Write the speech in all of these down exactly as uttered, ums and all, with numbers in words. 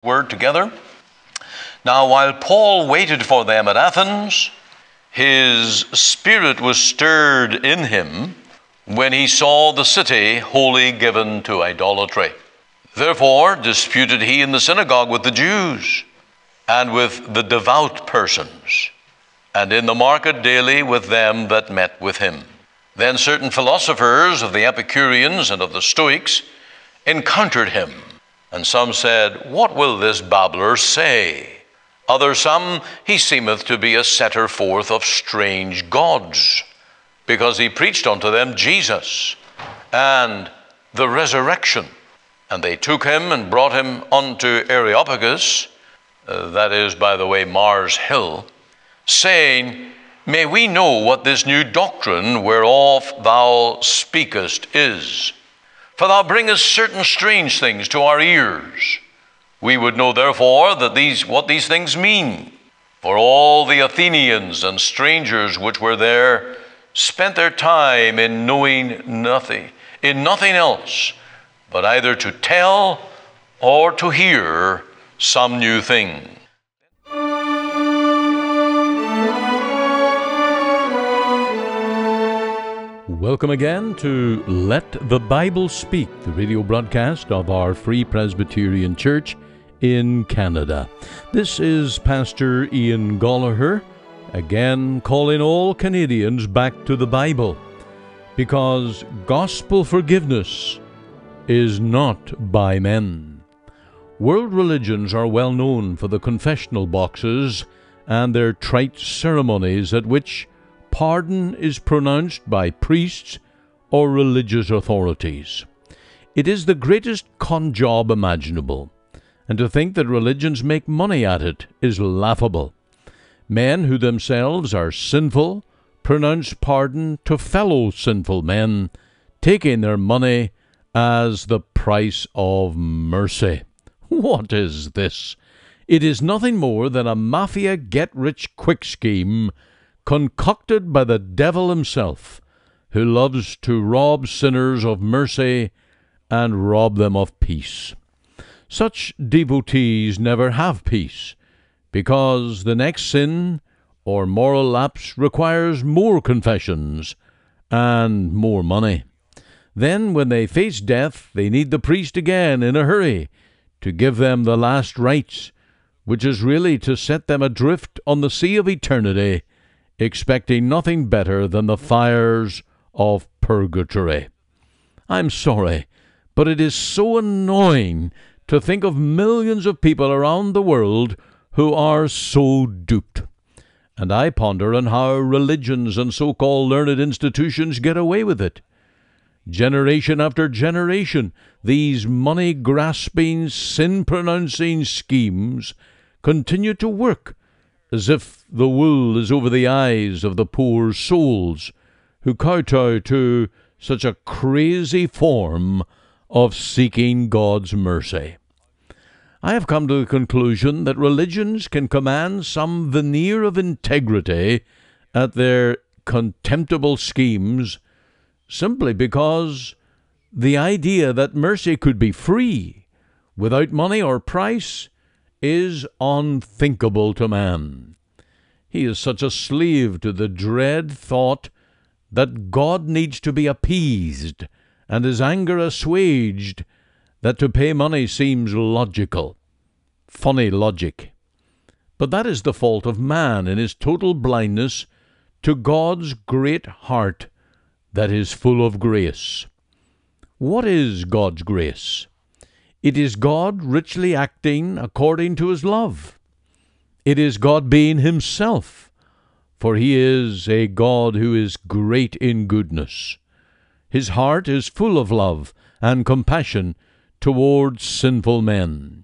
Word together. Now, while Paul waited for them at Athens, his spirit was stirred in him when he saw the city wholly given to idolatry. Therefore disputed he in the synagogue with the Jews and with the devout persons, and in the market daily with them that met with him. Then certain philosophers of the Epicureans and of the Stoics encountered him. And some said, What will this babbler say? Others, some, he seemeth to be a setter forth of strange gods, because he preached unto them Jesus and the resurrection. And they took him and brought him unto Areopagus, uh, that is, by the way, Mars Hill, saying, May we know what this new doctrine whereof thou speakest is? For thou bringest certain strange things to our ears. We would know therefore that these what these things mean. For all the Athenians and strangers which were there spent their time in knowing nothing, in nothing else, but either to tell or to hear some new thing. Welcome again to Let the Bible Speak, the radio broadcast of our Free Presbyterian Church in Canada. This is Pastor Ian Gollaher, again calling all Canadians back to the Bible, because gospel forgiveness is not by men. World religions are well known for the confessional boxes and their trite ceremonies at which pardon is pronounced by priests or religious authorities. It is the greatest con job imaginable, and to think that religions make money at it is laughable. Men who themselves are sinful pronounce pardon to fellow sinful men, taking their money as the price of mercy. What is this? It is nothing more than a mafia get-rich-quick scheme concocted by the devil himself, who loves to rob sinners of mercy and rob them of peace. Such devotees never have peace, because the next sin or moral lapse requires more confessions and more money. Then, when they face death, they need the priest again in a hurry to give them the last rites, which is really to set them adrift on the sea of eternity, expecting nothing better than the fires of purgatory. I'm sorry, but it is so annoying to think of millions of people around the world who are so duped. And I ponder on how religions and so-called learned institutions get away with it. Generation after generation, these money-grasping, sin-pronouncing schemes continue to work as if the wool is over the eyes of the poor souls who kowtow to such a crazy form of seeking God's mercy. I have come to the conclusion that religions can command some veneer of integrity at their contemptible schemes simply because the idea that mercy could be free, without money or price, is unthinkable to man. He is such a slave to the dread thought that God needs to be appeased and his anger assuaged that to pay money seems logical. Funny logic. But that is the fault of man in his total blindness to God's great heart that is full of grace. What is God's grace? It is God richly acting according to his love. It is God being himself, for he is a God who is great in goodness. His heart is full of love and compassion towards sinful men.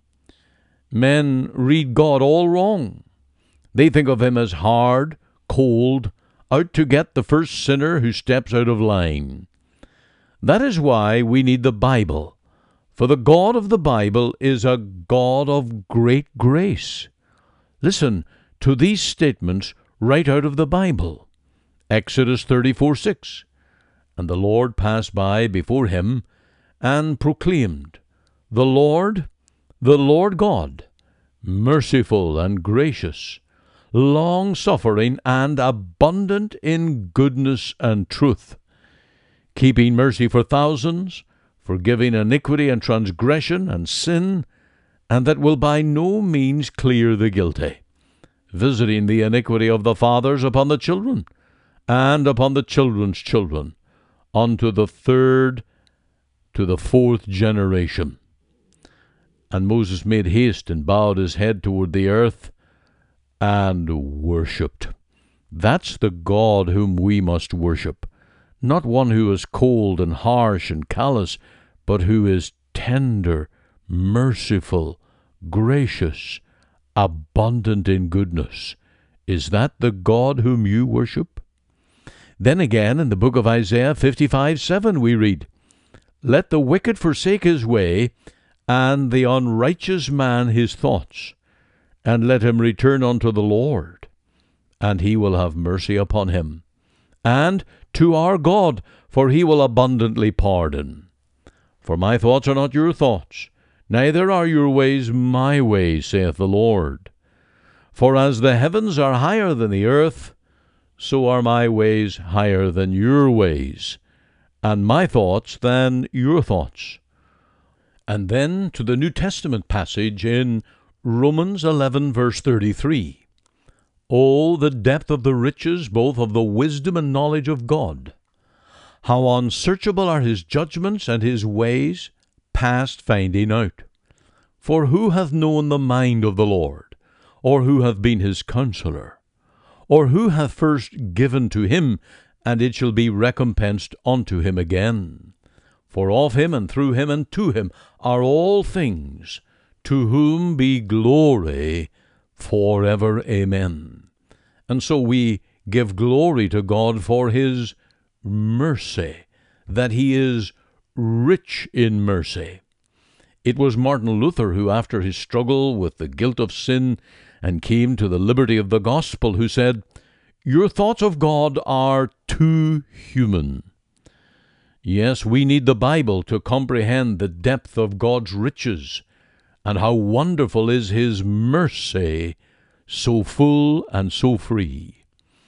Men read God all wrong. They think of him as hard, cold, out to get the first sinner who steps out of line. That is why we need the Bible. For the God of the Bible is a God of great grace. Listen to these statements right out of the Bible. Exodus thirty-four six. And the Lord passed by before him and proclaimed, The Lord, the Lord God, merciful and gracious, long-suffering and abundant in goodness and truth, keeping mercy for thousands, forgiving iniquity and transgression and sin, and that will by no means clear the guilty, visiting the iniquity of the fathers upon the children, and upon the children's children, unto the third, to the fourth generation. And Moses made haste and bowed his head toward the earth and worshipped. That's the God whom we must worship, not one who is cold and harsh and callous, but who is tender, merciful, gracious, abundant in goodness. Is that the God whom you worship? Then again in the book of Isaiah fifty-five seven we read, Let the wicked forsake his way, and the unrighteous man his thoughts, and let him return unto the Lord, and he will have mercy upon him, and to our God, for he will abundantly pardon. For my thoughts are not your thoughts, neither are your ways my ways, saith the Lord. For as the heavens are higher than the earth, so are my ways higher than your ways, and my thoughts than your thoughts. And then to the New Testament passage in Romans eleven, verse thirty-three. Oh, the depth of the riches, both of the wisdom and knowledge of God! How unsearchable are his judgments, and his ways past finding out! For who hath known the mind of the Lord? Or who hath been his counselor? Or who hath first given to him, and it shall be recompensed unto him again? For of him, and through him, and to him are all things, to whom be glory forever. Amen. And so we give glory to God for his mercy, that he is rich in mercy. It was Martin Luther who, after his struggle with the guilt of sin and came to the liberty of the gospel, who said, Your thoughts of God are too human. Yes, we need the Bible to comprehend the depth of God's riches, and how wonderful is his mercy, so full and so free.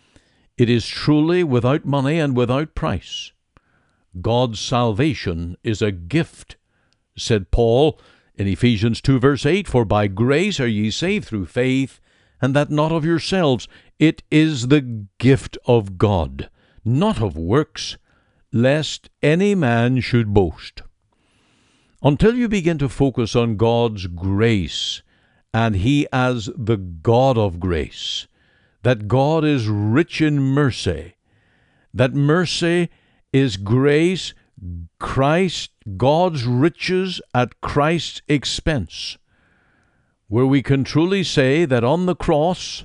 It is truly without money and without price. God's salvation is a gift, said Paul in Ephesians two, verse eight, For by grace are ye saved through faith, and that not of yourselves. It is the gift of God, not of works, lest any man should boast. Until you begin to focus on God's grace, and he as the God of grace, that God is rich in mercy, that mercy is grace, Christ, God's riches at Christ's expense, where we can truly say that on the cross,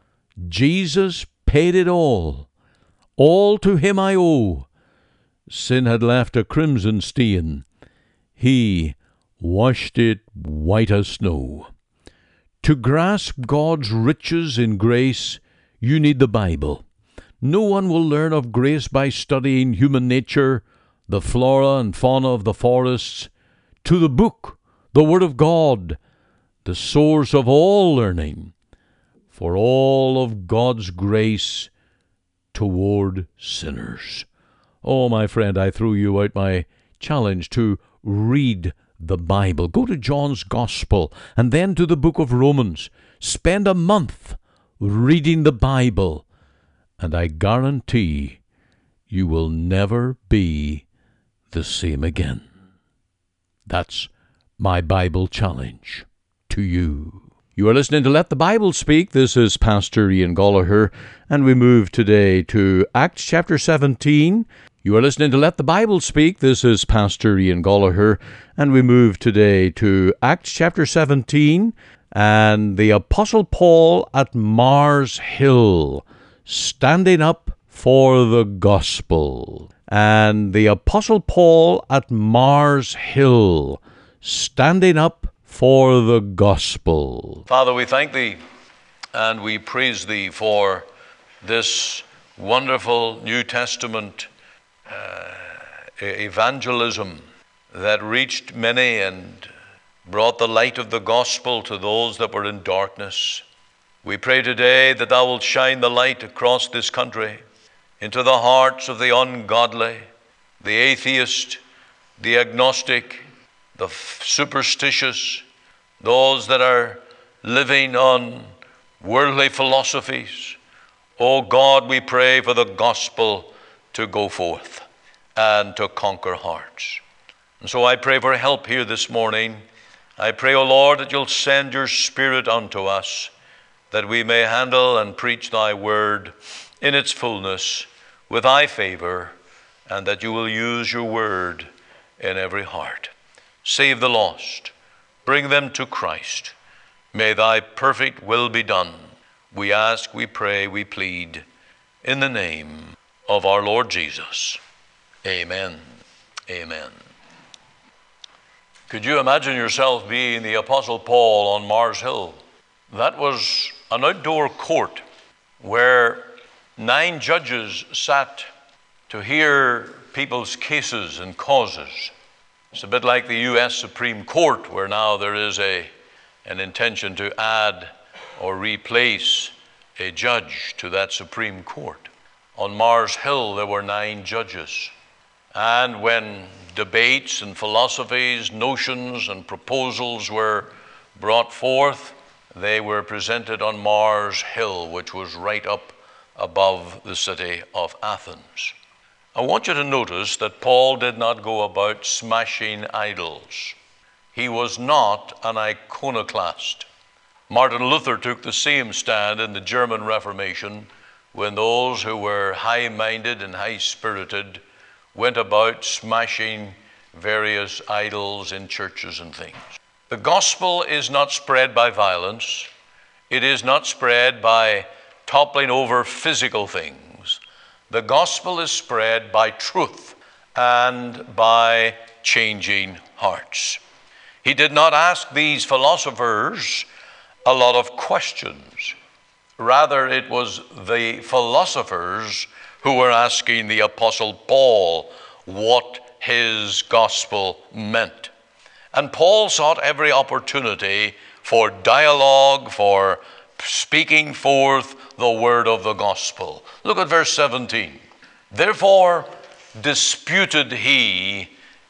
Jesus paid it all. All to him I owe. Sin had left a crimson stain. He washed it white as snow. To grasp God's riches in grace, you need the Bible. No one will learn of grace by studying human nature, the flora and fauna of the forests. To the book, the Word of God, the source of all learning, for all of God's grace toward sinners. Oh, my friend, I threw you out my challenge to read the Bible. Go to John's Gospel and then to the book of Romans. Spend a month reading the Bible, and I guarantee you will never be the same again. That's my Bible challenge to you. You are listening to Let the Bible Speak. This is Pastor Ian Goligher, and we move today to Acts chapter seventeen. You are listening to Let the Bible Speak. This is Pastor Ian Goligher, and we move today to Acts chapter seventeen, and the Apostle Paul at Mars Hill, standing up for the gospel. And the Apostle Paul at Mars Hill, standing up for the gospel. Father, we thank thee and we praise thee for this wonderful New Testament uh, evangelism that reached many and brought the light of the gospel to those that were in darkness. We pray today that thou wilt shine the light across this country into the hearts of the ungodly, the atheist, the agnostic, the superstitious, those that are living on worldly philosophies. Oh God, we pray for the gospel to go forth and to conquer hearts. And so I pray for help here this morning. I pray, O Lord, that you'll send your Spirit unto us, that we may handle and preach thy word in its fullness with thy favor, and that you will use your word in every heart. Save the lost. Bring them to Christ. May thy perfect will be done. We ask, we pray, we plead, in the name of our Lord Jesus. Amen. Amen. Could you imagine yourself being the Apostle Paul on Mars Hill? That was an outdoor court where nine judges sat to hear people's cases and causes. It's a bit like the U S Supreme Court, where now there is a, an intention to add or replace a judge to that Supreme Court. On Mars Hill, there were nine judges. And when debates and philosophies, notions and proposals were brought forth, they were presented on Mars Hill, which was right up above the city of Athens. I want you to notice that Paul did not go about smashing idols. He was not an iconoclast. Martin Luther took the same stand in the German Reformation when those who were high-minded and high-spirited went about smashing various idols in churches and things. The gospel is not spread by violence. It is not spread by toppling over physical things. The gospel is spread by truth and by changing hearts. He did not ask these philosophers a lot of questions. Rather, it was the philosophers who were asking the Apostle Paul what his gospel meant. And Paul sought every opportunity for dialogue, for speaking forth the word of the gospel. Look at verse seventeen. Therefore disputed he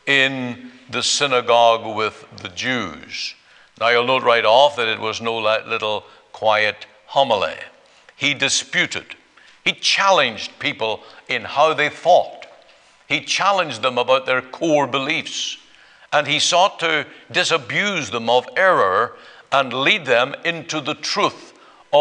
in the synagogue with the Jews. Now you'll note right off that it was no little quiet homily. He disputed. He challenged people in how they thought. He challenged them about their core beliefs. And he sought to disabuse them of error and lead them into the truth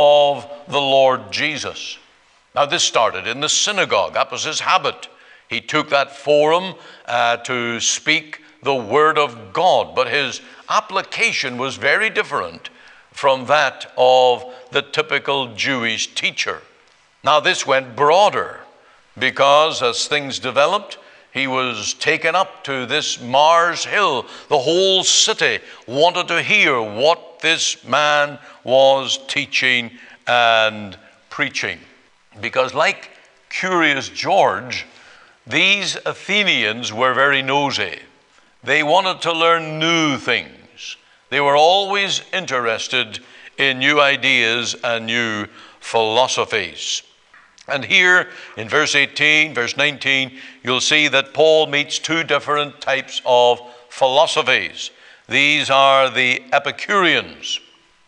of the Lord Jesus. Now this started in the synagogue. That was his habit. He took that forum uh, to speak the word of God. But his application was very different from that of the typical Jewish teacher. Now this went broader because as things developed, he was taken up to this Mars Hill. The whole city wanted to hear what this man was teaching and preaching. Because like Curious George, these Athenians were very nosy. They wanted to learn new things. They were always interested in new ideas and new philosophies. And here in verse eighteen, verse nineteen, you'll see that Paul meets two different types of philosophies. These are the Epicureans.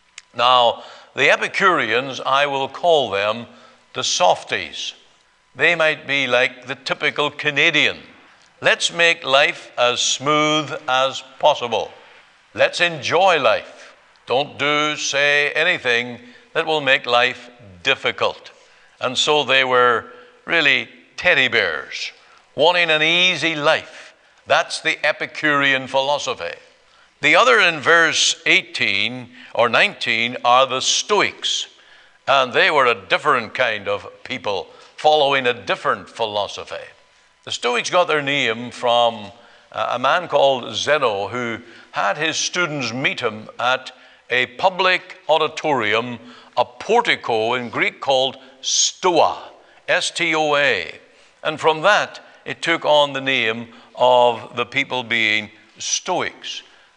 Now, the Epicureans, I will call them the softies. They might be like the typical Canadian. Let's make life as smooth as possible. Let's enjoy life. Don't do, say anything that will make life difficult. And so they were really teddy bears, wanting an easy life. That's the Epicurean philosophy. The other in verse eighteen or nineteen are the Stoics. And they were a different kind of people following a different philosophy. The Stoics got their name from a man called Zeno, who had his students meet him at a public auditorium, a portico in Greek called Stoa, S T O A. And from that, it took on the name of the people being Stoics.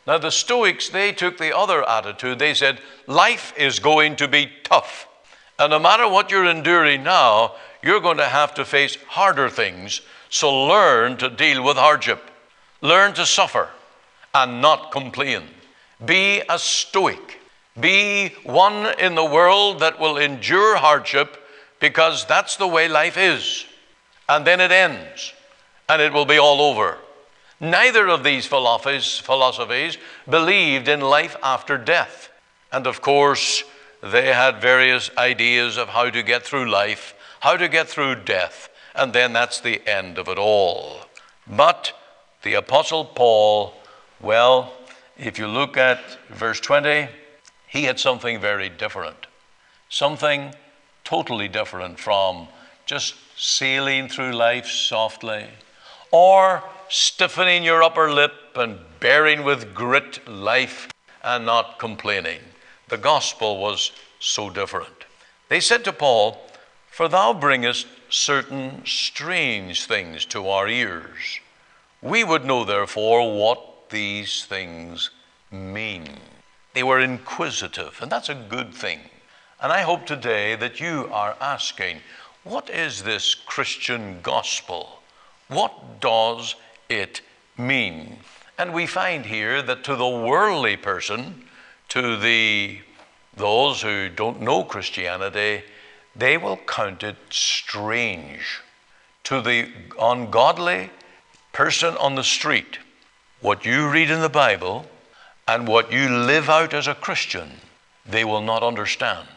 Now, the Stoics, they took the other attitude. They said, life is going to be tough. And no matter what you're enduring now, you're going to have to face harder things. So learn to deal with hardship. Learn to suffer and not complain. Be a Stoic. Be one in the world that will endure hardship, because that's the way life is. And then it ends, and it will be all over. Neither of these philosophies believed in life after death. And of course, they had various ideas of how to get through life, how to get through death, and then that's the end of it all. But the Apostle Paul, well, if you look at verse twenty, he had something very different. Something totally different from just sailing through life softly, or stiffening your upper lip and bearing with grit life and not complaining. The gospel was so different. They said to Paul, "For thou bringest certain strange things to our ears. We would know therefore what these things mean." They were inquisitive, and that's a good thing. And I hope today that you are asking, what is this Christian gospel? What does it mean? And we find here that to the worldly person, to the those who don't know Christianity, they will count it strange. To the ungodly person on the street, what you read in the Bible and what you live out as a Christian, they will not understand.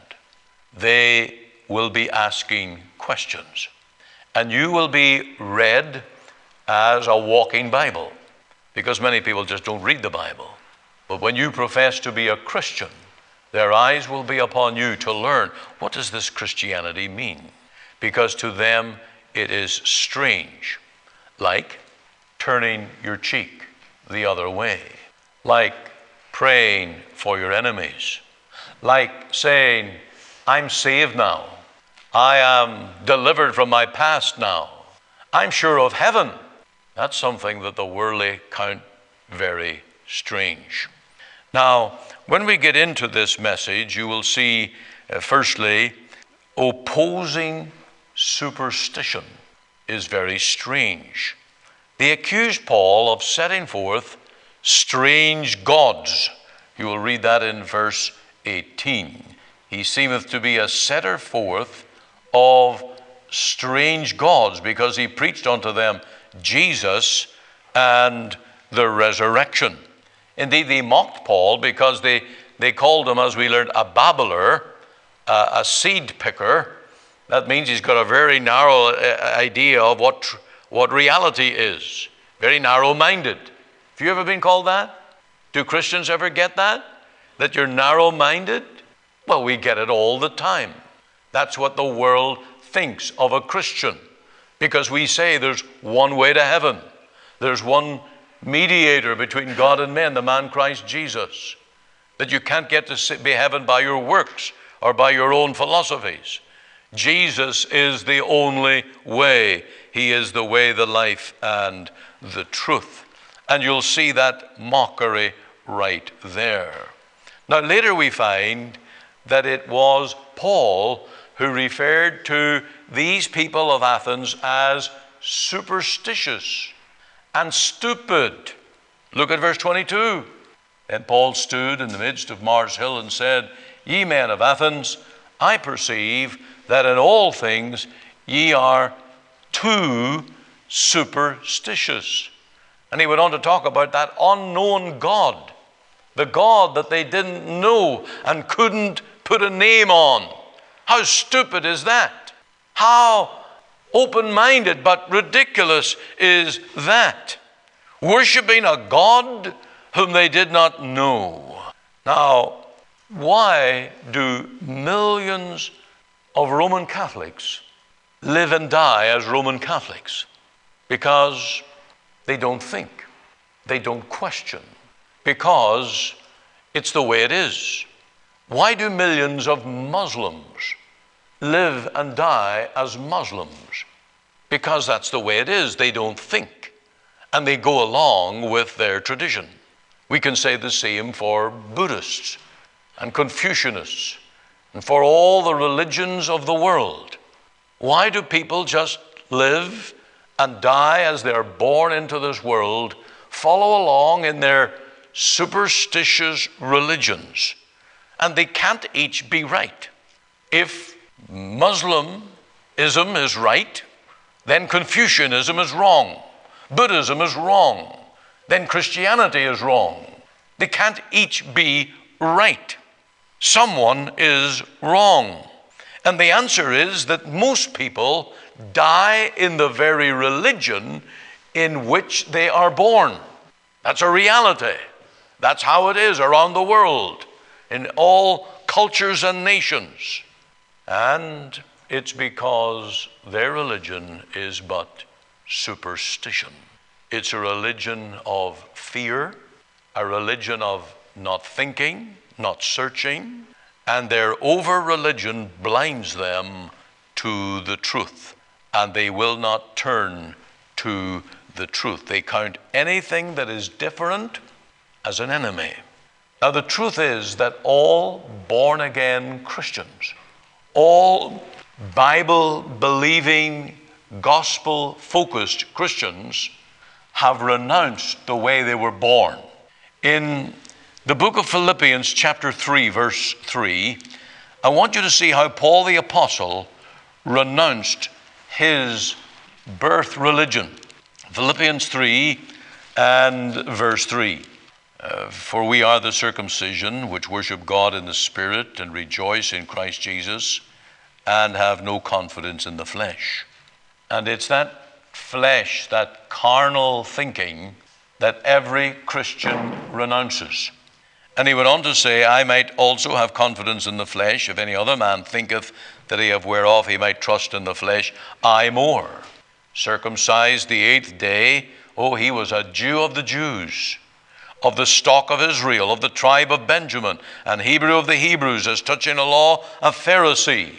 They will be asking questions. And you will be read as a walking Bible, because many people just don't read the Bible. But when you profess to be a Christian, their eyes will be upon you to learn, what does this Christianity mean? Because to them it is strange, like turning your cheek the other way, like praying for your enemies, like saying, I'm saved now, I am delivered from my past now, I'm sure of heaven. That's something that the worldly count very strange. Now, when we get into this message, you will see, uh, firstly, opposing superstition is very strange. They accuse Paul of setting forth strange gods. You will read that in verse eighteen. He seemeth to be a setter forth of strange gods, because he preached unto them Jesus and the resurrection. Indeed, they mocked Paul because they, they called him, as we learned, a babbler, uh, a seed picker. That means he's got a very narrow uh, idea of what, what reality is. Very narrow-minded. Have you ever been called that? Do Christians ever get that? That you're narrow-minded? Well, we get it all the time. That's what the world thinks of a Christian, because we say there's one way to heaven. There's one mediator between God and men, the man Christ Jesus. That you can't get to be heaven by your works or by your own philosophies. Jesus is the only way. He is the way, the life, and the truth. And you'll see that mockery right there. Now, later we find that it was Paul who referred to these people of Athens as superstitious and stupid. Look at verse twenty-two. Then Paul stood in the midst of Mars Hill and said, Ye men of Athens, I perceive that in all things ye are too superstitious. And he went on to talk about that unknown God, the God that they didn't know and couldn't put a name on. How stupid is that? How open-minded but ridiculous is that? Worshipping a God whom they did not know. Now, why do millions of Roman Catholics live and die as Roman Catholics? Because they don't think, they don't question, because it's the way it is. Why do millions of Muslims live and die as Muslims? Because that's the way it is. They don't think, and they go along with their tradition. We can say the same for Buddhists and Confucianists and for all the religions of the world. Why do people just live and die as they're born into this world, follow along in their superstitious religions, and they can't each be right? If Muslimism is right, then Confucianism is wrong. Buddhism is wrong. Then Christianity is wrong. They can't each be right. Someone is wrong. And the answer is that most people die in the very religion in which they are born. That's a reality. That's how it is around the world, in all cultures and nations. And it's because their religion is but superstition. It's a religion of fear, a religion of not thinking, not searching, and their over-religion blinds them to the truth, and they will not turn to the truth. They count anything that is different as an enemy. Now, the truth is that all born-again Christians, all Bible-believing, gospel-focused Christians have renounced the way they were born. In the book of Philippians chapter three, verse three, I want you to see how Paul the Apostle renounced his birth religion. Philippians three and verse three. Uh, For we are the circumcision which worship God in the Spirit and rejoice in Christ Jesus and have no confidence in the flesh. And it's that flesh, that carnal thinking, that every Christian renounces. And he went on to say, I might also have confidence in the flesh, if any other man thinketh that he have whereof he might trust in the flesh, I more. Circumcised the eighth day, oh, he was a Jew of the Jews, of the stock of Israel, of the tribe of Benjamin, and Hebrew of the Hebrews, as touching the law, a Pharisee.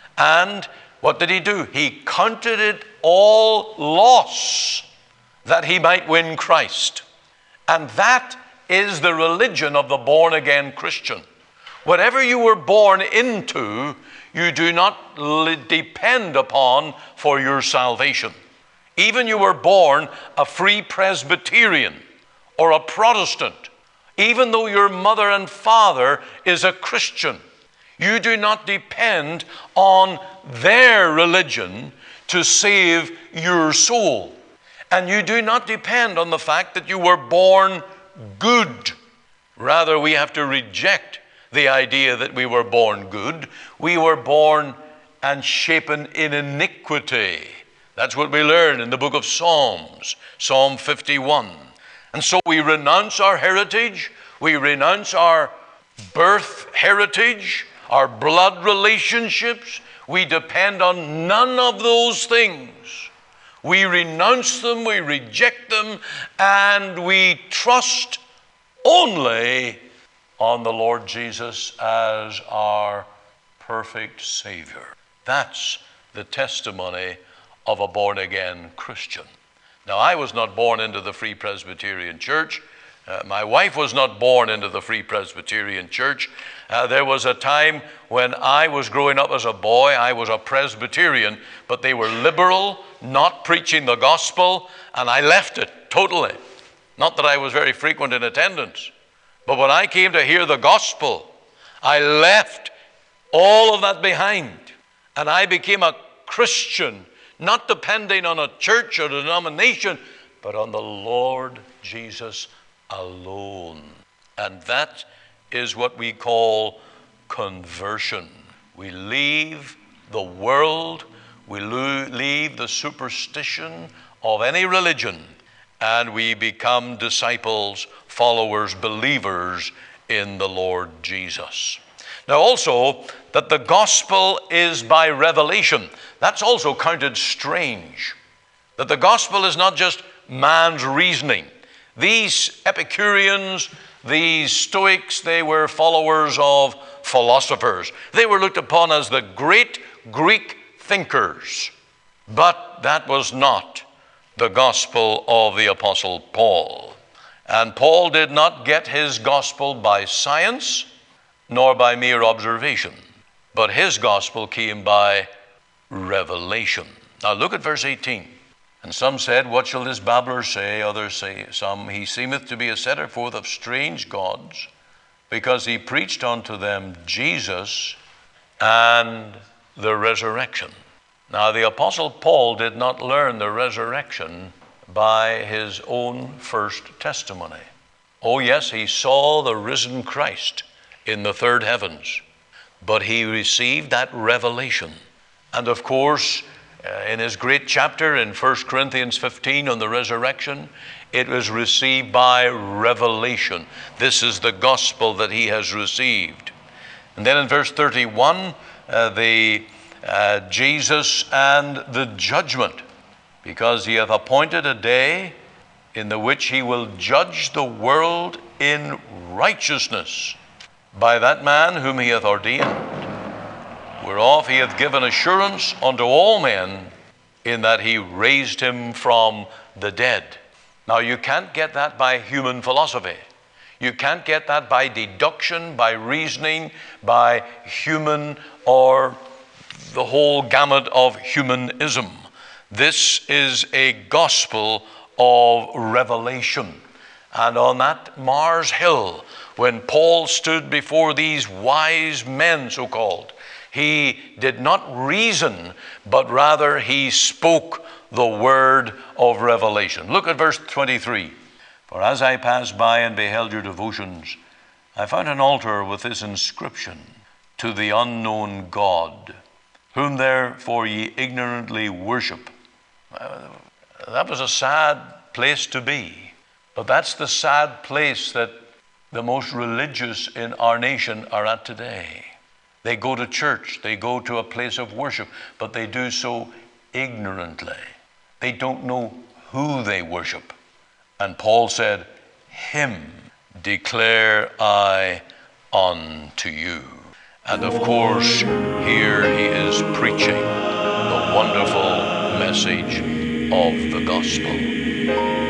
And what did he do? He counted it all loss that he might win Christ. And that is the religion of the born-again Christian. Whatever you were born into, you do not depend upon for your salvation. Even you were born a free Presbyterian or a Protestant, even though your mother and father is a Christian, you do not depend on their religion to save your soul. And you do not depend on the fact that you were born good. Rather, we have to reject the idea that we were born good. We were born and shapen in iniquity. That's what we learn in the book of Psalms, Psalm fifty-one. And so we renounce our heritage. We renounce our birth heritage, our blood relationships. We depend on none of those things. We renounce them, we reject them, and we trust only on the Lord Jesus as our perfect Savior. That's the testimony of a born-again Christian. Now, I was not born into the Free Presbyterian Church. Uh, my wife was not born into the Free Presbyterian Church. Uh, there was a time when I was growing up as a boy, I was a Presbyterian, but they were liberal, not preaching the gospel, and I left it totally. Not that I was very frequent in attendance, but when I came to hear the gospel, I left all of that behind, and I became a Christian, not depending on a church or denomination, but on the Lord Jesus alone. And that is what we call conversion. We leave the world, we leave the superstition of any religion, and we become disciples, followers, believers in the Lord Jesus. Now also, that the gospel is by revelation. That's also counted strange. That the gospel is not just man's reasoning. These Epicureans, these Stoics, they were followers of philosophers. They were looked upon as the great Greek thinkers. But that was not the gospel of the Apostle Paul. And Paul did not get his gospel by science, nor by mere observation, but his gospel came by revelation. Now look at verse eighteen. And some said, what shall this babbler say? Others say, some, he seemeth to be a setter forth of strange gods, because he preached unto them Jesus and the resurrection. Now the Apostle Paul did not learn the resurrection by his own first testimony. Oh yes, he saw the risen Christ in the third heavens, but he received that revelation. And of course, uh, in his great chapter in First Corinthians fifteen on the resurrection, it was received by revelation. This is the gospel that he has received. And then in verse thirty-one, uh, the uh, Jesus and the judgment, because he hath appointed a day in the which he will judge the world in righteousness by that man whom he hath ordained, whereof he hath given assurance unto all men, in that he raised him from the dead. Now you can't get that by human philosophy. You can't get that by deduction, by reasoning, by human or the whole gamut of humanism. This is a gospel of revelation. And on that Mars Hill, when Paul stood before these wise men, so-called, he did not reason, but rather he spoke the word of revelation. Look at verse twenty-three. For as I passed by and beheld your devotions, I found an altar with this inscription, to the unknown God, whom therefore ye ignorantly worship. Uh, that was a sad place to be. But that's the sad place that the most religious in our nation are at today. They go to church, they go to a place of worship, but they do so ignorantly. They don't know who they worship. And Paul said, him declare I unto you. And of course, here he is preaching the wonderful message of the gospel.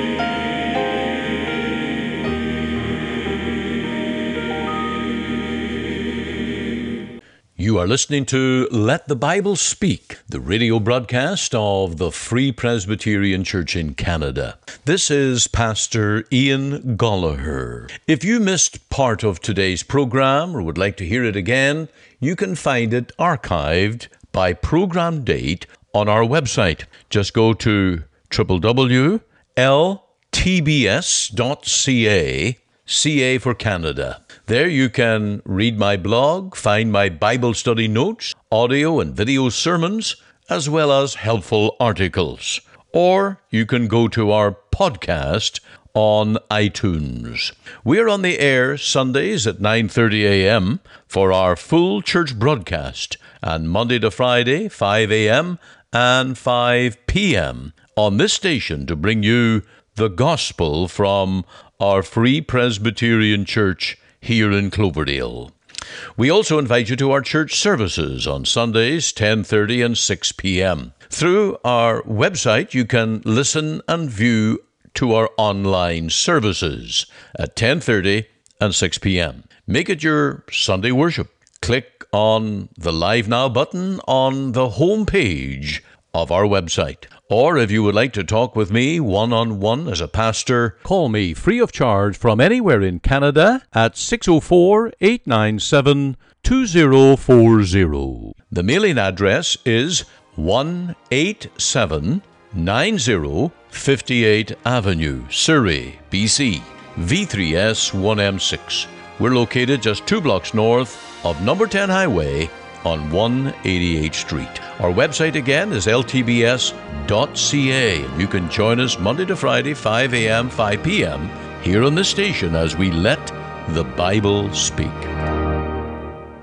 You are listening to Let the Bible Speak, the radio broadcast of the Free Presbyterian Church in Canada. This is Pastor Ian Gollaher. If you missed part of today's program or would like to hear it again, you can find it archived by program date on our website. Just go to w w w dot l t b s dot c a, C A for Canada. There you can read my blog, find my Bible study notes, audio and video sermons, as well as helpful articles. Or you can go to our podcast on iTunes. We are on the air Sundays at nine thirty a.m. for our full church broadcast, and Monday to Friday, five a.m. and five p.m. on this station to bring you the gospel from our Free Presbyterian Church here in Cloverdale. We also invite you to our church services on Sundays, ten thirty and six p.m. Through our website, you can listen and view to our online services at ten thirty and six p.m. Make it your Sunday worship. Click on the Live Now button on the home page of our website. Or if you would like to talk with me one-on-one as a pastor, call me free of charge from anywhere in Canada at six oh four, eight nine seven, two oh four oh. The mailing address is one eighty-seven ninety fifty-eight Avenue, Surrey, B C, V three S one M six. We're located just two blocks north of number ten Highway on one eighty-eighth Street. Our website again is l t b s dot c a. You can join us Monday to Friday, five a.m., five p.m. here on the station as we let the Bible speak.